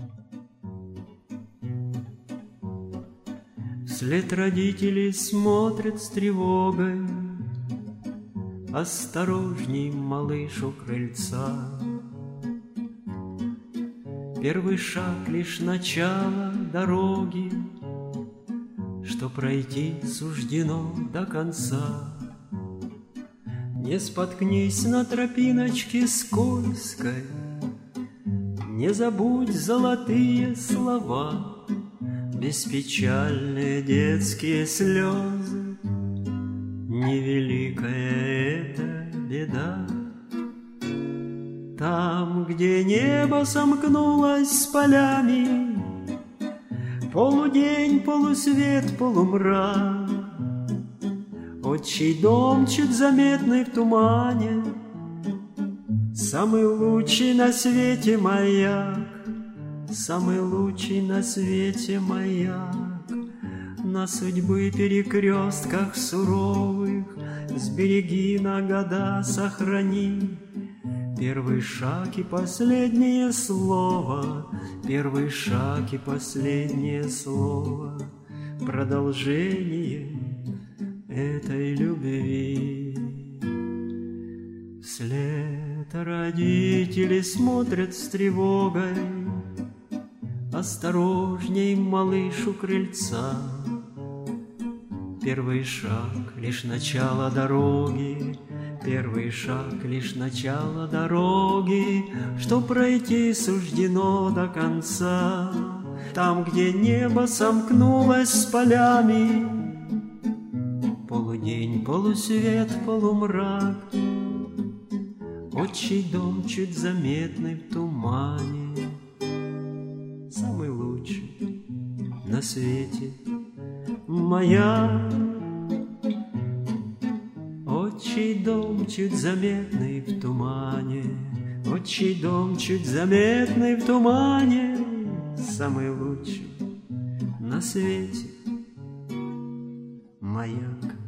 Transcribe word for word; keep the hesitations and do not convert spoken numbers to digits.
Вслед родителей смотрят с тревогой: осторожней, малыш, у крыльца. Первый шаг — лишь начало дороги, что пройти суждено до конца. Не споткнись на тропиночке скользкой, не забудь золотые слова, беспечальные детские слезы. Невеликая эта беда. Там, где небо сомкнулось с полями, полудень, полусвет, полумрак, отчий дом чуть заметный в тумане, самый лучший на свете маяк, самый лучший на свете маяк. На судьбы перекрестках суровых сбереги, на года сохрани. Первый шаг и последнее слово, первый шаг и последнее слово, продолжение этой любви. Вслед родители смотрят с тревогой: осторожней, малыш, у крыльца. Первый шаг — лишь начало дороги, первый шаг — лишь начало дороги, что пройти суждено до конца. Там, где небо сомкнулось с полями, полудень, полусвет, полумрак, отчий дом чуть заметный в тумане, самый лучший на свете маяк. Отчий дом чуть заметный в тумане, отчий дом чуть заметный в тумане, самый лучший на свете маяк.